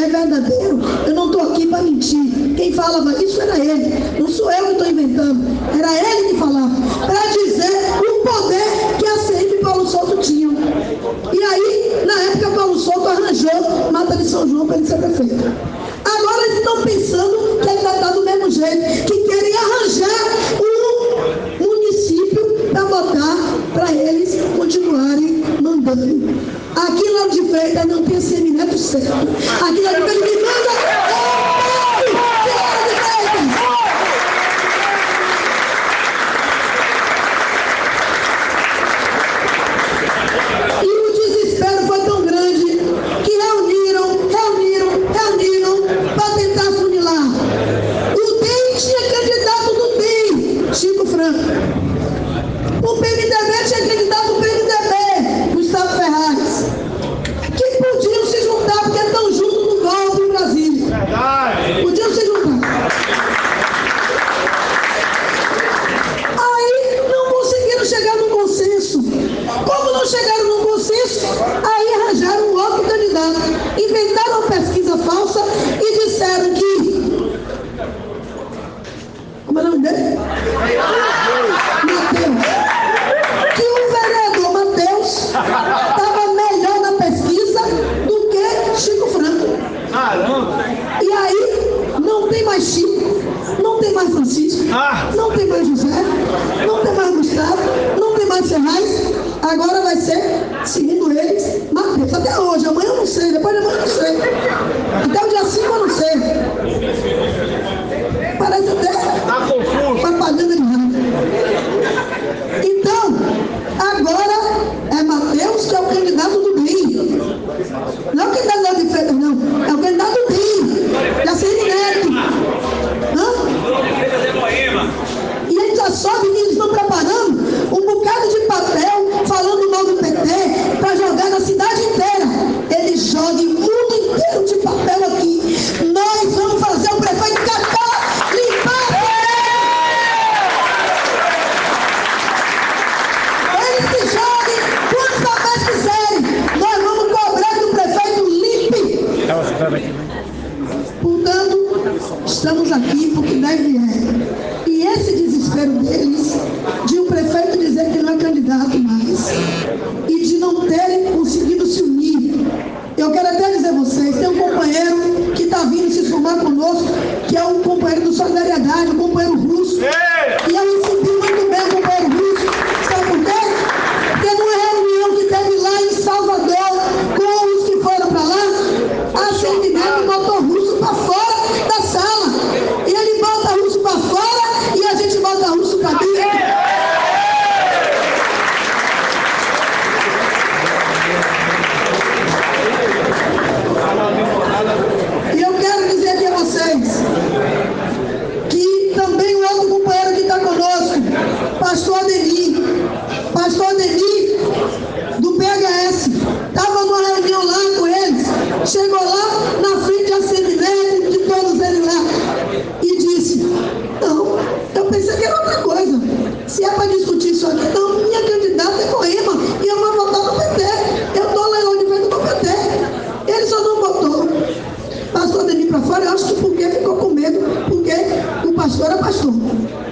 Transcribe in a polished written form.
verdadeiro. Eu não estou aqui para mentir. Quem falava isso era ele. Não sou eu que estou inventando. Era ele que falava. Para dizer o poder que a CM e Paulo Souto tinham. E aí, na época, Paulo Souto arranjou Mata de São João para ele ser prefeito. Agora eles estão pensando que ele vai estar do mesmo jeito, que querem arranjar um município para botar para eles continuarem mandando. Aqui lá de Freitas não tem semineto certo. Aqui lá de Freitas me manda e o desespero foi tão grande que reuniram para tentar funilar. O DEM tinha candidato do DEM, Chico Franco. O PMDB tinha candidato do PMDB, Gustavo Ferraz, que podiam se juntar porque estão juntos no golpe em Brasília. Podiam se juntar. Aí não conseguiram chegar num consenso. Como não chegaram num consenso, aí arranjaram um outro candidato. Inventaram uma pesquisa falsa e disseram que... Como é o nome dele? Mateus. Que o vereador Mateus estava melhor na pesquisa do que Chico Franco. E aí não tem mais Chico, não tem mais Francisco, não tem mais José, não tem mais Gustavo, não tem mais Ferraz. Agora vai ser, segundo eles, Mateus. Até hoje, amanhã eu não sei, depois de amanhã eu não sei. Até o dia 5 eu não sei. Parece até propaganda de rádio. Então, agora é Mateus que é o candidato do DEM. Não é o candidato de Freitas, não. É o candidato do DEM. Da CM Neto. E eles já sabem que eles estão preparando um bocado de papel falando mal do PT para jogar na cidade inteira. Eles jogam o mundo inteiro de papel aqui. Nós vamos fazer o prefeito catar, limpar. Eles que joguem quantos papéis quiserem. Nós vamos cobrar que o prefeito limpe. Portanto, estamos aqui porque deve é. E esse desespero deles, de um prefeito dizer que não é candidato mais, e de não terem conseguido se unir. Eu quero até dizer a vocês, tem um companheiro que está vindo se somar conosco, que é o companheiro do Solidariedade, o companheiro Russo. E eu recebi muito bem o companheiro Russo. Sabe por quê? Porque numa reunião que teve lá em Salvador, com os que foram para lá, a CM Neto botou Russo para fora da sala. E ele bota Russo para fora e a gente bota Russo para dentro. E eu quero dizer aqui a vocês que também o outro companheiro que está conosco, Pastor Ademir, do PHS, estava numa reunião lá com eles, chegou lá na frente da CM, de todos eles lá, e disse: não, eu pensei que era outra coisa. Se é para discutir isso aqui, não, minha candidata é Coema e eu vou votar no PT. Eu estou lá de frente do PT. Ele só não botou Pastor Ademir para fora, eu acho que porque ficou com medo, porque o pastor é pastor.